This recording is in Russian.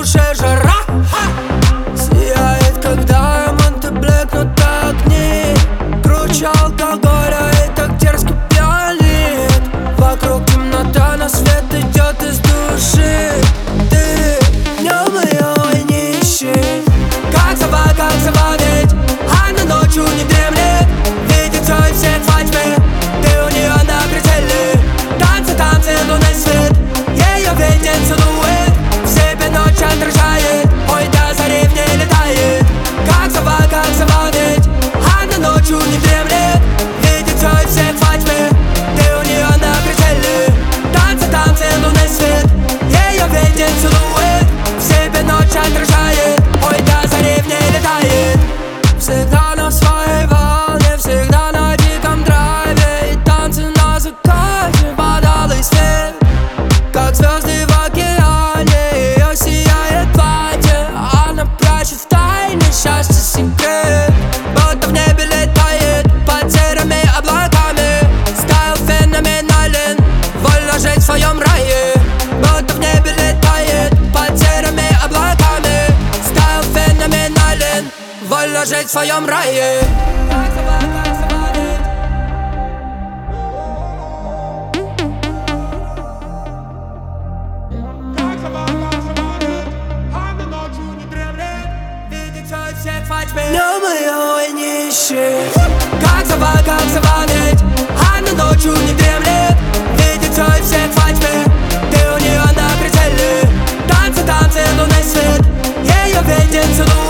душе жара. Сияет, когда монты блекнут огни. Круче алкоголя и так дерзко пьянит. Вокруг темнота, но свет идет из души. Ты днем ее не ищи. Как собака ведь она ночью не дремлет. Видит все и всех во тьме. Ты у нее на прицеле. Танцы, танцы, лунный свет. Ее видит силуэт. В себе ночь отражает. Ой, до зари в ней летает. Как собака ведь она ночью не дремлет. Видит все и всех во тьме. Ты у нее на прицеле. Танцы, танцы, лунный свет. Ее видит силуэт. В себе ночь отражает. Ой, до зари в ней летает. Всегда на своей волне, всегда на диком драйве. И танцы на закате под алый свет. Как звезды в океане, ее сияет платье. Она прячет в тайне счастье секрет. Будто в небе летает под серыми облаками. Стайл феноменален, вольно жить в своем рае. Будто в небе летает под серыми облаками. Стайл феноменален, вольно жить в своем рае. Днем ее не ищи. Как собака ведь она ночью не дремлет. Видит все и всех во тьме. Ты у нее на прицеле. Танцы, танцы, лунный свет. Ее видит силуэт.